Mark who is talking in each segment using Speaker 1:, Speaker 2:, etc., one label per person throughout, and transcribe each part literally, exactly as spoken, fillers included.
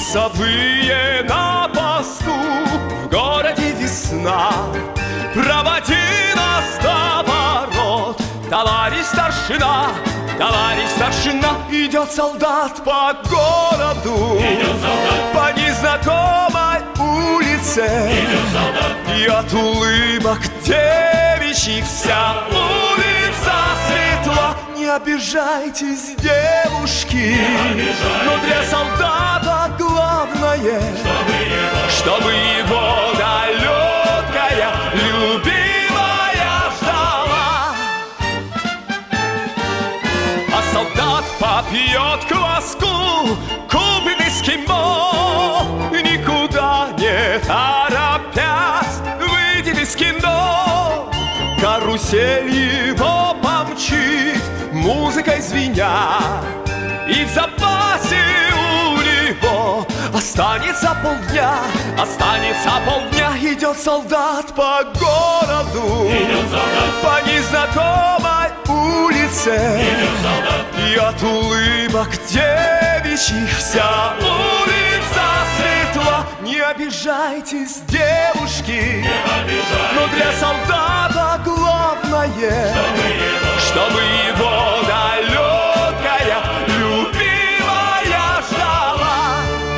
Speaker 1: часовые на посту, в городе весна. Проводи нас до ворот, товарищ старшина, товарищ старшина. Идет солдат по городу, идет солдат по незнакомой улице, идет солдат. И от улыбок девичьих вся улица светла. Не обижайтесь, девушки, но для солдата главное, чтобы его, чтобы его далекая любимая ждала. А солдат попьет кваску, купленный с кимо, никуда не торопясь выйдет из кино. Карусель его помчит, музыкой звеня, и в запасе у него останется полдня, останется полдня. Идет солдат по городу, идет солдат по незнакомой улице, идет солдат. И от улыбок девичьих вся улица светла. Не обижайтесь, девушки, не обижайтесь, но для солдата главное, чтобы его, чтобы его далекая любимая ждала.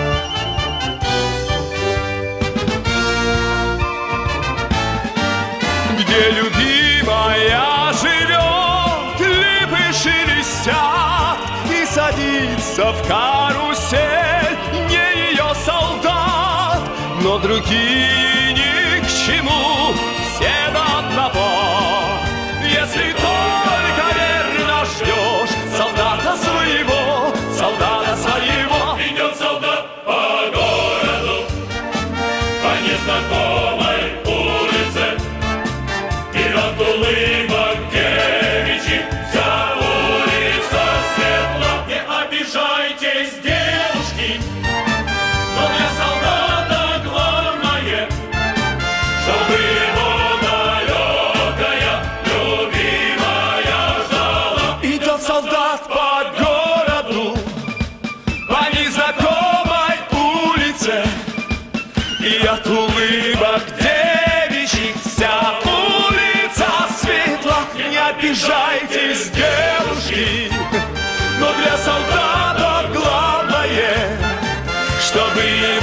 Speaker 1: Где любимая живет, липы шелестят, и садится в карусель не ее солдат, но другие ни к чему, все до одного. Если только верно ждешь солдата своего, солдата своего.
Speaker 2: Идет солдат по городу, по незнакомой улице, и от улыбок девичьих вся улица светла. Не обижайтесь, девушки, но для солдата главное, чтобы его далекая любимая ждала.
Speaker 1: Идет солдат по городу, по незнакомой улице, и от улыбок девичьих вся улица светла. Не обижайтесь, девушки, но для солдата главное, чтобы